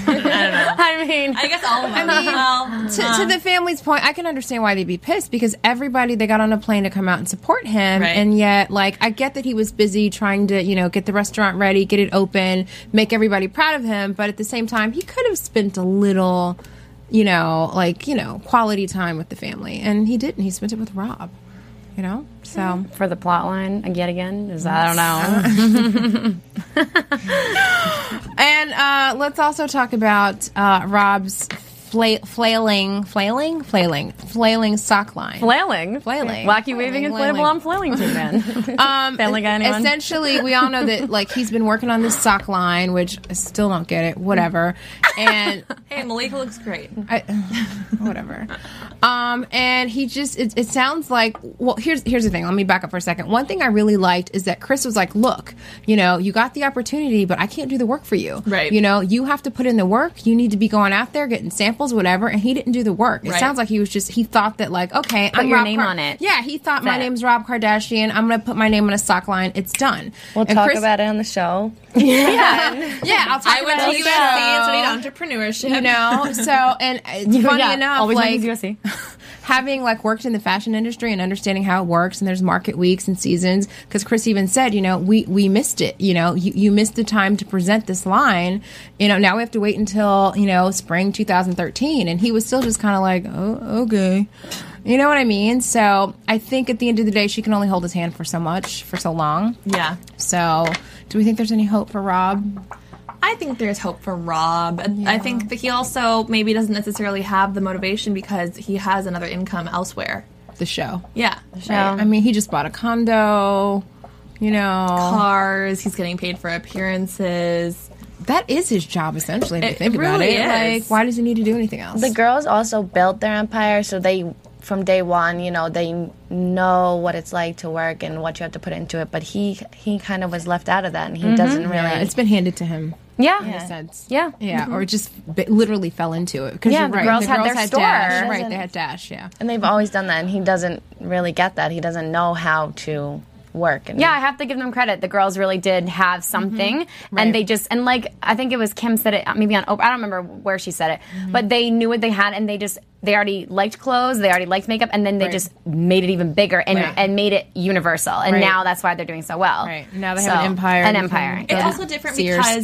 I mean, I guess all of them. To the family's point, I can understand why they'd be pissed because everybody, they got on a plane to come out and support him. Right. And yet, I get that he was busy trying to, get the restaurant ready, get it open, make everybody proud of him. But at the same time, he could have spent a little, quality time with the family. And he didn't. He spent it with Rob. So for the plot line yet again, I don't know. And let's also talk about Rob's flailing sock line. Flailing. Wacky waving inflatable on flailing too, man. Family Guy, anyone? Essentially, we all know that he's been working on this sock line, which I still don't get it. Whatever. And hey, Malika looks great. Whatever. And he just it sounds like, well, here's the thing. Let me back up for a second. One thing I really liked is that Chris was like, look, you got the opportunity, but I can't do the work for you. Right. You have to put in the work. You need to be going out there getting samples, whatever. And he didn't do the work. It sounds like he thought that okay, put your name on it. Yeah, he thought my name's Rob Kardashian. I'm going to put my name on a sock line. It's done. We'll talk about it on the show. Yeah, I'll talk about it. I went to entrepreneurship. So, and it's funny enough, always USC. having worked in the fashion industry and understanding how it works, and there's market weeks and seasons, because Chris even said, we missed it. You missed the time to present this line. Now we have to wait until, spring 2013. And he was still just kind of like, oh, okay. You know what I mean? So I think at the end of the day, she can only hold his hand for so long. Yeah. So do we think there's any hope for Rob? I think there's hope for Rob. Yeah. I think that he also maybe doesn't necessarily have the motivation because he has another income elsewhere. The show. Yeah. The show. Right. I mean, he just bought a condo, Cars. He's getting paid for appearances. That is his job, essentially, if you think about it. Is. Why does he need to do anything else? The girls also built their empire, so they, from day one, they know what it's like to work and what you have to put into it. But he kind of was left out of that, and he doesn't really. Yeah, it's been handed to him. Yeah. In a sense. Yeah. Yeah, or just literally fell into it. Because you're right. The girls had their store. Dash. Right, they had Dash, yeah. And they've always done that, and he doesn't really get that. He doesn't know how to work. And I have to give them credit. The girls really did have something, and they just, and I think it was Kim said it, maybe on Oprah, I don't remember where she said it, but they knew what they had, and they already liked clothes, they already liked makeup, and then they just made it even bigger and made it universal. And now that's why they're doing so well. Right. Now they have an empire. An empire. It's also different because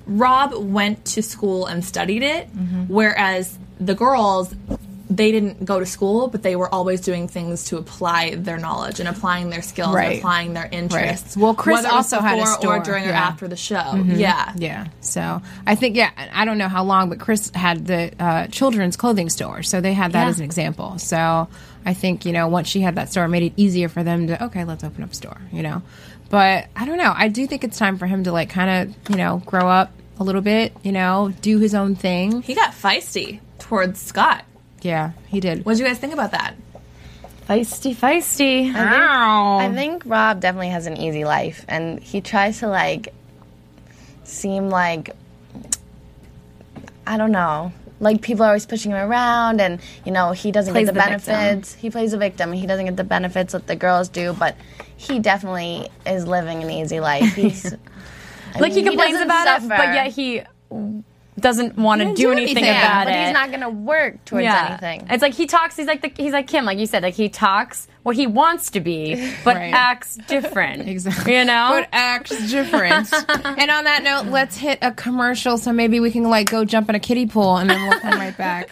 Rob went to school and studied it, whereas the girls, they didn't go to school, but they were always doing things to apply their knowledge and applying their skills and applying their interests. Right. Well, Chris whether it was also had a before store or during or after the show. Yeah. So I think, I don't know how long, but Chris had the children's clothing store. So they had that as an example. So I think, once she had that store, it made it easier for them to, okay, let's open up a store, But I don't know. I do think it's time for him to kind of, grow up a little bit, do his own thing. He got feisty towards Scott. Yeah, he did. What did you guys think about that? Feisty. I think Rob definitely has an easy life, and he tries to seem like, I don't know, like people are always pushing him around, and he doesn't get the benefits. He plays a victim. He doesn't get the benefits that the girls do, but he definitely is living an easy life. He's he complains about it, but yet he doesn't want to do anything about it. But he's not going to work towards anything. It's like he talks. He's like Kim, like you said. Like he talks what he wants to be, but acts different. Exactly. But acts different. And on that note, let's hit a commercial so maybe we can go jump in a kiddie pool and then we'll come right back.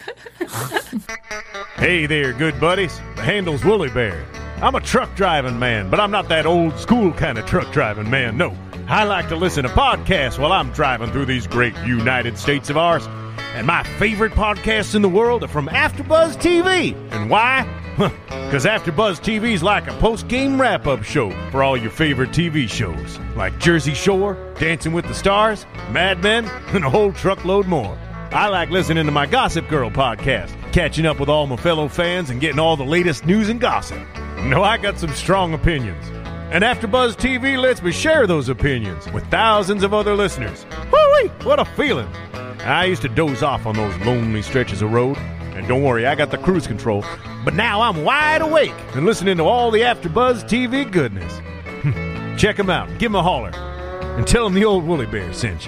Hey there, good buddies. The handle's Wooly Bear. I'm a truck driving man, but I'm not that old school kind of truck driving man. No. I like to listen to podcasts while I'm driving through these great United States of ours. And my favorite podcasts in the world are from AfterBuzz TV. And why? Because AfterBuzz TV is like a post-game wrap-up show for all your favorite TV shows. Like Jersey Shore, Dancing with the Stars, Mad Men, and a whole truckload more. I like listening to my Gossip Girl podcast, catching up with all my fellow fans and getting all the latest news and gossip. I got some strong opinions. And AfterBuzz TV lets me share those opinions with thousands of other listeners. Woo-wee, what a feeling. I used to doze off on those lonely stretches of road. And don't worry, I got the cruise control. But now I'm wide awake and listening to all the AfterBuzz TV goodness. Check them out. Give them a holler. And tell them the old Woolly Bear sent you.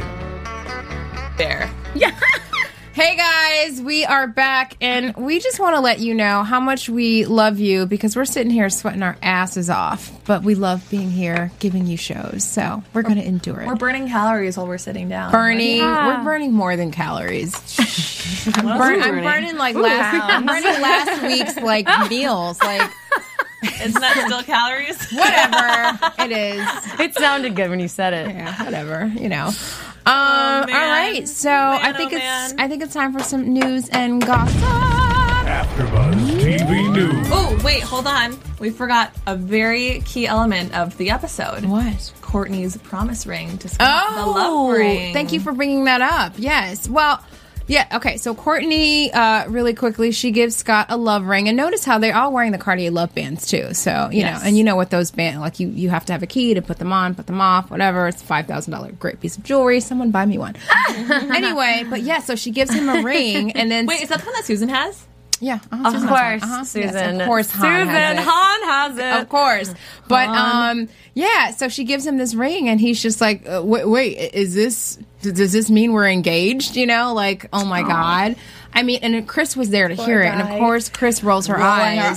Bear. Yeah. Hey guys, we are back, and we just want to let you know how much we love you because we're sitting here sweating our asses off, but we love being here giving you shows, so we're going to endure it. We're burning calories while we're sitting down. We're burning more than calories. I'm burning last week's meals. Isn't that still calories? Whatever it is. It sounded good when you said it. Yeah, whatever. All right, so I think it's time for some news and gossip. AfterBuzz TV News. Oh, wait, hold on. We forgot a very key element of the episode. What? Courtney's promise ring to Scott, the love ring. Thank you for bringing that up. Yes. Well, yeah, okay, so Courtney, really quickly, she gives Scott a love ring. And notice how they're all wearing the Cartier love bands, too. So, you know, and you know what those bands, you have to have a key to put them on, put them off, whatever. It's a $5,000 great piece of jewelry. Someone buy me one. Anyway, but yeah, so she gives him a ring, and then... Wait, is that the one that Susan has? Yeah, of course, Susan. Yes, of course, Han has it. Of course, but yeah. So she gives him this ring, and he's just like, "Wait, is this? Does this mean we're engaged?" Oh my god. I mean, and Chris was there to hear it, and of course, Chris rolls her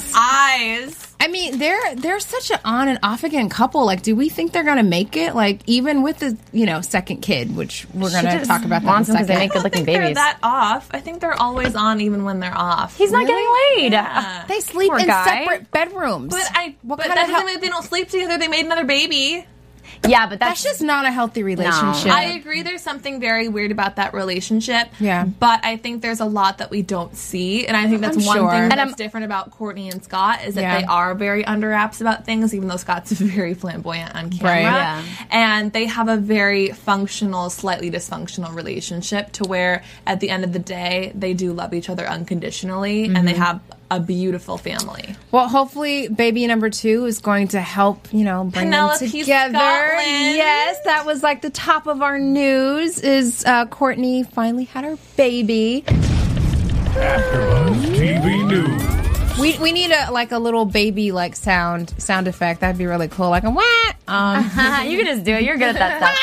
eyes. I mean, they're such an on and off again couple. Do we think they're gonna make it? Even with the second kid, which we're gonna talk about that in a second. They make good-looking babies. They're that off. I think they're always on, even when they're off. He's not getting laid. Yeah. They sleep in separate bedrooms. But that doesn't mean they don't sleep together. They made another baby. Yeah, but that's just not a healthy relationship. No. I agree there's something very weird about that relationship. Yeah. But I think there's a lot that we don't see. And I think that's one thing that's different about Courtney and Scott is that they are very under wraps about things, even though Scott's very flamboyant on camera. Right. Yeah. And they have a very functional, slightly dysfunctional relationship to where at the end of the day, they do love each other unconditionally and they have a beautiful family. Well, hopefully baby number 2 is going to help, bring Penelope them together. Scotland. Yes, that was the top of our news is Courtney finally had her baby. AfterBuzz TV News. We need a little baby sound effect. That'd be really cool. A wah. You can just do it. You're good at that stuff.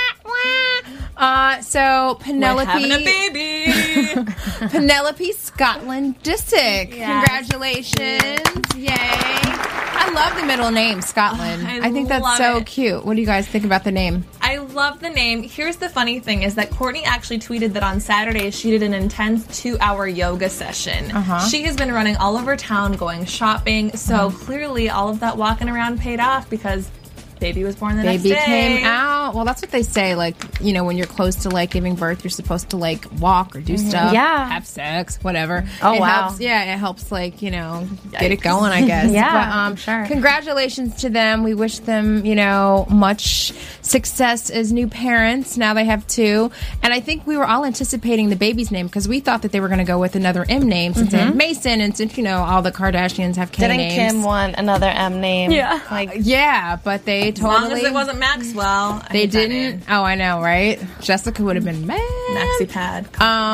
So Penelope, we're having a baby. Penelope Scotland Disick. Yes. Congratulations! Yay! I love the middle name, Scotland. I think that's love so it. cute. What do you guys think about the name? I love the name. Here's the funny thing is that Courtney actually tweeted that on Saturday she did an intense 2-hour yoga session. She has been running all over town going shopping, so clearly all of that walking around paid off because baby was born the next day. Baby came out. Well, that's what they say. Like, you know, when you're close to like giving birth, you're supposed to like walk or do stuff. Yeah. Have sex, whatever. Oh, it wow. Helps, it helps like, you know, get it going, I guess. Yeah, But, sure. Congratulations to them. We wish them, you know, much success as new parents. Now they have 2. And I think we were all anticipating the baby's name because we thought that they were going to go with another M name since they had Mason and since, you know, all the Kardashians have K Didn't names. Kim want another M name? Yeah. Yeah, but they As long totally... as it wasn't Maxwell. I They hate that didn't. name. Oh, I know, right? Jessica would have been mad. Maxi Pad.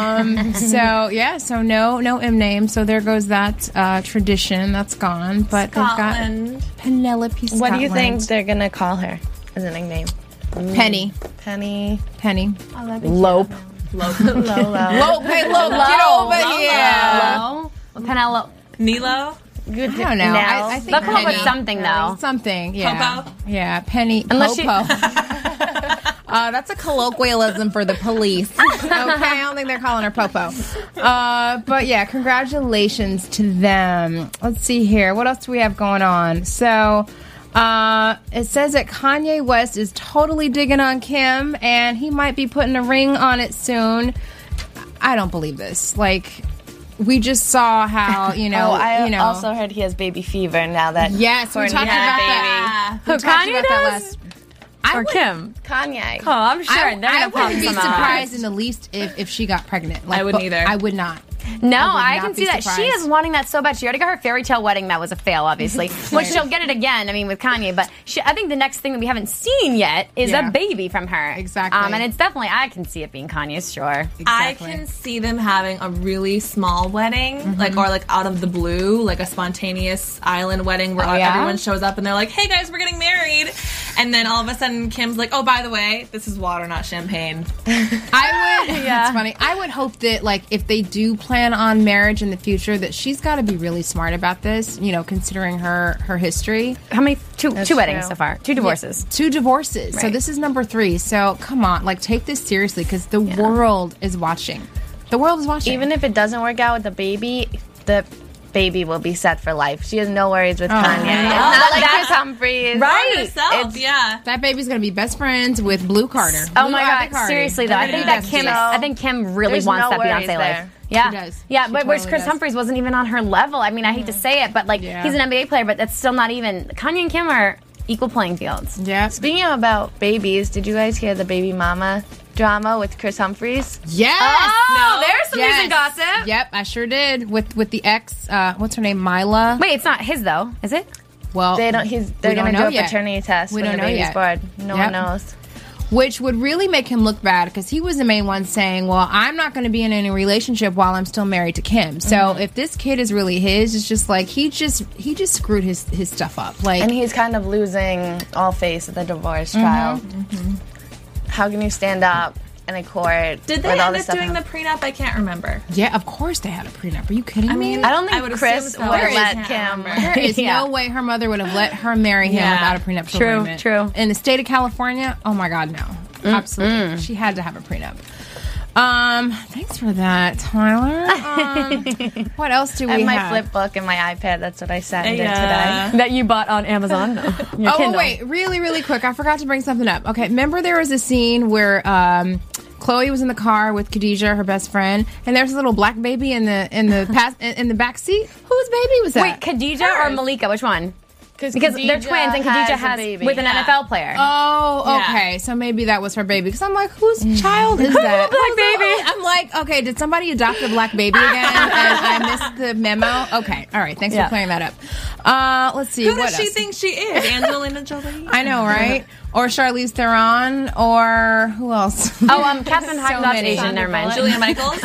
So no M name. So there goes that tradition. That's gone. But Scotland. they've got Penelope Scotland. What do you think they're gonna call her as a nickname? Penny. Penny. Lope. Lolo. Lope. Hey, Lope. Get over here. Penelope. Nilo. Good. I don't know. I think They'll come up with Penny. something, though. Something. Yeah. Popo? Yeah. Penny. Unless Popo. That's a colloquialism for the police. Okay, I don't think they're calling her Popo. But yeah, congratulations to them. Let's see here. What else do we have going on? So, it says that Kanye West is totally digging on Kim, and he might be putting a ring on it soon. I don't believe this. Like, we just saw how, you know, I also heard he has baby fever now that Yes, we Courtney talked had about a that. Who, We talked Kanye about that does? last. Or Kim? Kanye. Oh, I'm sure. I They're gonna wouldn't pop be some out. surprised in the least if she got pregnant. Like, I wouldn't either. I would not. No, I I would can not see be that. She surprised. is wanting that so bad. She already got her fairy tale wedding. That was a fail, obviously. Which she'll get it again, I mean, with Kanye. But I think the next thing that we haven't seen yet is Yeah. a baby from her. Exactly. And it's definitely, I can see it being Kanye's, sure. I can see them having a really small wedding, or out of the blue, like a spontaneous island wedding where yeah? everyone shows up and they're like, "Hey guys, we're getting married," and then all of a sudden Kim's like, "Oh, by the way, this is water, not champagne." I would. That's funny. I would hope that, like, if they do plan on marriage in the future, that she's got to be really smart about this. You know, considering her history. How many? Two That's weddings true. so far. 2 divorces. 2 divorces. So Right. this is number 3. So come on, like, take this seriously because the world is watching. The world is watching. Even if it doesn't work out with the baby will be set for life. She has no worries with Kanye. It's not like Chris Humphries. Right. Herself, yeah. that baby's gonna be best friends with Blue Carter. Oh Blue my Ivy God! Carter. Seriously though, I They're think gonna that be Kim. besties. I think Kim really There's wants no that worries Beyonce there. life. Yeah, She does. yeah. She But whereas totally Chris does. Humphries wasn't even on her level. I mean, I hate to say it, but like Yeah. he's an NBA player, but that's still not even. Kanye and Kim are equal playing fields. Yeah. Speaking about babies, did you guys hear the baby mama drama with Chris Humphries? Yes. Oh, there's some Yes. recent gossip. Yep, I sure did. With the ex, what's her name, Mila? Wait, it's not his though, is it? Well, They're we gonna don't do know a yet. paternity test We when don't the know baby's yet. born. No Yep. one knows. Which would really make him look bad because he was the main one saying, well, I'm not going to be in any relationship while I'm still married to Kim. So if this kid is really his, it's just like he just screwed his stuff up. Like, And he's kind of losing all face at the divorce trial. How can you stand up in a court Did they with all end this up stuff? doing the prenup? I can't remember. yeah, of course they had a prenup. Are you kidding me? I don't think I would Chris assume so. would There have is- let can't Kim. remember. There is Yeah. no way her mother would have let her marry him Yeah. without a prenuptial True, agreement. true. In the state of California, oh my God, no. Absolutely. She had to have a prenup. Thanks for that, Tyler. What else do I we have my have? flip book and my iPad. That's what I sent it Yeah. today. That you bought on Amazon? Your Oh, Kindle. wait, really, really quick. I forgot to bring something up. Okay, remember there was a scene where Chloe was in the car with Khadijah, her best friend, and there's a little black baby in the back seat. Whose baby was that? Wait, Khadijah or Malika? Which one? Because they're Khadijah twins, and Khadijah has a has baby. with an NFL player. Oh, okay. So maybe that was her baby. Because I'm like, whose child is that? Black baby. I'm like, okay, did somebody adopt a black baby again? And I missed the memo. Okay, all right. Thanks Yeah. for clearing that up. Let's see. Who what does she else? think she is? Angelina Jolie? I know, right? Or Charlize Theron, or who else? Oh, Catherine Hahn, that's many. Asian. Never mind. Julia Michaels?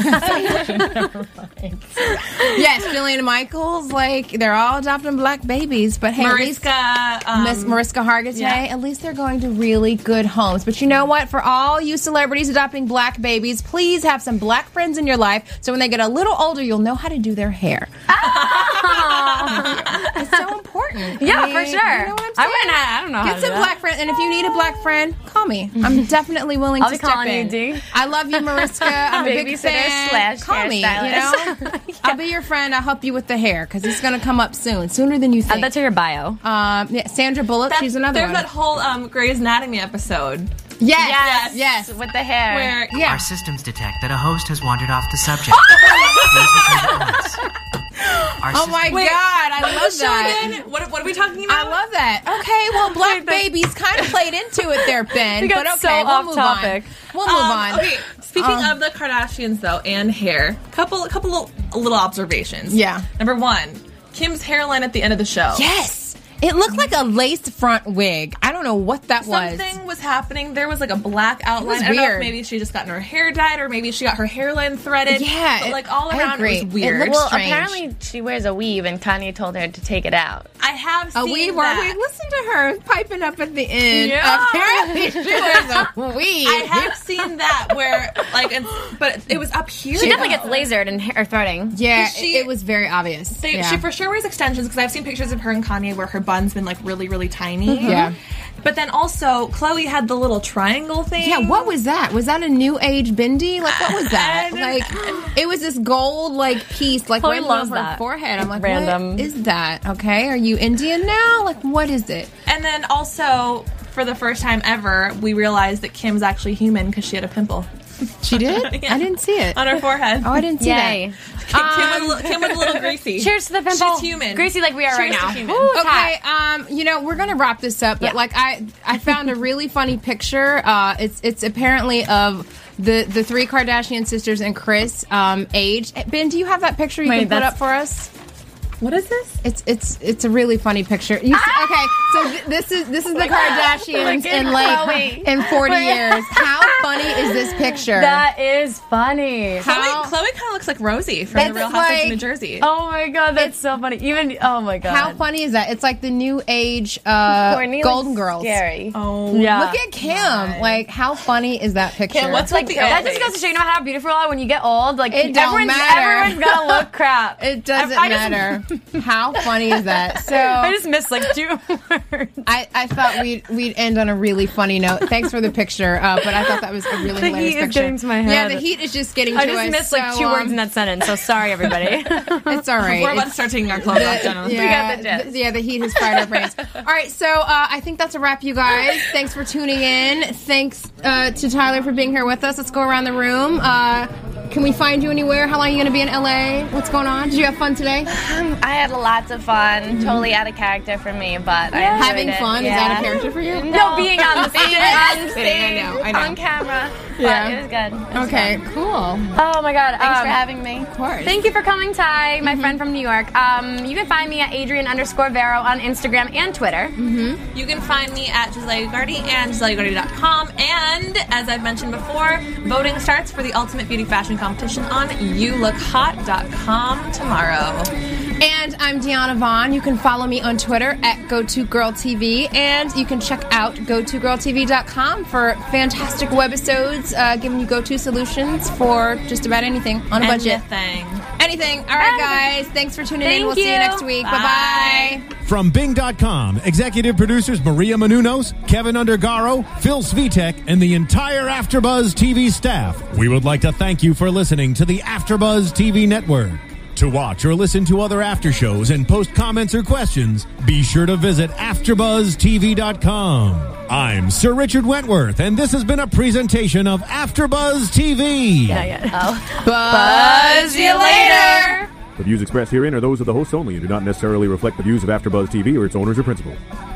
Yes, Jillian Michaels. Like, they're all adopting black babies. But hey, at least Mariska. Miss Mariska Hargitay, yeah. at least they're going to really good homes. But you know what? For all you celebrities adopting black babies, please have some black friends in your life so when they get a little older, you'll know how to do their hair. It's so important. important. Yeah, for sure. You know what I'm saying? I don't know how Get to some do that. black friends, and if you need a black friend, call me. I'm definitely willing I'll to be step calling in. you, D. I love you, Mariska. I'm a big Babysitter fan. / Call me. You know, hairstylist. I'll be your friend. I'll help you with the hair because it's going to come up soon, sooner than you think. That's in your bio. Yeah, Sandra Bullock. She's another There's one. that whole Grey's Anatomy episode. Yes. With the hair. Where Our systems detect that a host has wandered off the subject. Please return at once. Oh my God, I love that. Again? What are we talking about? I love that. Okay, well, Black Babies kind of played into it there, Ben. We got but so okay, we'll off move topic. on. We'll move on. Okay, speaking of the Kardashians, though, and hair, couple little observations. Yeah. Number one, Kim's hairline at the end of the show. Yes. It looked like a lace front wig. I don't know what that was. Something was happening. There was like a black outline. was I don't know if weird. maybe she just gotten her hair dyed or maybe she got her hairline threaded. Yeah, But like all I around agree. it was weird. It Well, looked strange. apparently she wears a weave, and Kanye told her to take it out. I have A seen weave that. or a wig. Listen to her piping up at the end. Yeah. Apparently she wears a weave. I have seen that where but it was up here. She definitely gets lasered and hair threading. Yeah, She- it was very obvious. She for sure wears extensions because I've seen pictures of her and Kanye where her bun's been like really, really tiny. Yeah. But then also, Khloe had the little triangle thing. Yeah, what was that? Was that a new age bindi? Like, what was that? Like, it was this gold, like, piece, like, Chloe right loves above her that. forehead. I'm like, Random. what is that? Okay, are you Indian now? Like, what is it? And then also, for the first time ever, we realized that Kim's actually human because she had a pimple. She did? Yeah. I didn't see it. On her forehead. Oh, I didn't see Yay. that. Kim was a little greasy. Cheers to the pimple. She's human. Greasy like we are right Cheers to now. human. Ooh, it's Okay, hot. you know, we're gonna wrap this up, but Yeah. like I found a really funny picture. It's apparently of the three Kardashian sisters and Kris age. Ben, do you have that picture you Wait, can put that's- up for us? What is this? It's a really funny picture. You see, okay, so this is the Kardashians in like in 40 years. How funny is this picture? That is funny. How- Khloe kind of looks like Rosie from the It's Real Housewives like- of New Jersey. Oh my god, that's so funny. Even oh my god. How funny is that? It's like the new age Courtney Golden looks Girls. Scary. Oh, Yeah. Look at Kim. Like, how funny is that picture? Kim, what's with the that just goes to show you know how beautiful you are when you get old. Like It don't matter. everyone's gonna look crap. It doesn't I just- matter. How funny is that? So I just missed like 2 words. I thought we'd end on a really funny note. Thanks for the picture, but I thought that was a really The hilarious heat is picture. getting to my Yeah, head. the heat is just getting I to just us. missed like so, 2 words in that sentence. So sorry, everybody. It's all right. We're about to It's- start taking our clothes off, Jenna. Yeah, the gist. the heat has fired our brains. All right, so I think that's a wrap, you guys. Thanks for tuning in. Thanks to Tyler for being here with us. Let's go around the room. Can we find you anywhere? How long are you going to be in LA? What's going on? Did you have fun today? I had lots of fun. Totally out of character for me, but I enjoyed Having it. fun? Yeah. Is that a character for you? No, being on the Being stage. on stage, I know. on camera. Yeah. But it was good. It was Okay, fun. cool. Oh my god. Thanks for having me. Of course. Thank you for coming, Ty, my friend from New York. You can find me at Adrian_Vero on Instagram and Twitter. You can find me at Giselle Ugardi and GiselleUgardi.com. And as I've mentioned before, voting starts for the Ultimate Beauty Fashion Competition on YouLookHot.com tomorrow. And I'm Deanna Vaughn. You can follow me on Twitter at GoToGirlTV, and you can check out GoToGirlTV.com for fantastic webisodes, giving you go-to solutions for just about anything on a budget. Anything. All right, guys. Thanks for tuning in. We'll see you next week. Bye-bye. From Bing.com, executive producers Maria Menounos, Kevin Undergaro, Phil Svitek, and the entire AfterBuzz TV staff, we would like to thank you for listening to the AfterBuzz TV network. To watch or listen to other after shows and post comments or questions, be sure to visit AfterBuzzTV.com. I'm Sir Richard Wentworth, and this has been a presentation of AfterBuzz TV. Buzz you later. The views expressed herein are those of the hosts only and do not necessarily reflect the views of AfterBuzz TV or its owners or principals.